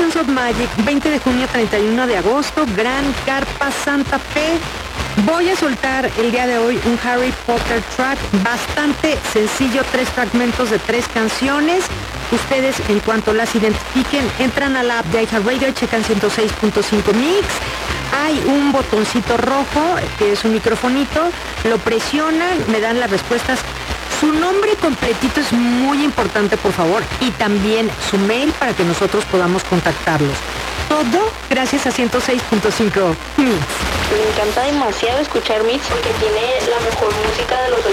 Oceans of Magic, 20 de junio, 31 de agosto, Gran Carpa Santa Fe. Voy a soltar el día de hoy un Harry Potter track bastante sencillo, 3 fragmentos de 3 canciones. Ustedes, en cuanto las identifiquen, entran a la app de iHeartRadio y checan 106.5 Mix. Hay un botoncito rojo, que es un microfonito, lo presionan, me dan las respuestas. Su nombre completito es muy importante, por favor, y también su mail para que nosotros podamos contactarlos. Todo gracias a 106.5 Mix. Me encanta demasiado escuchar Mix porque tiene la mejor música de los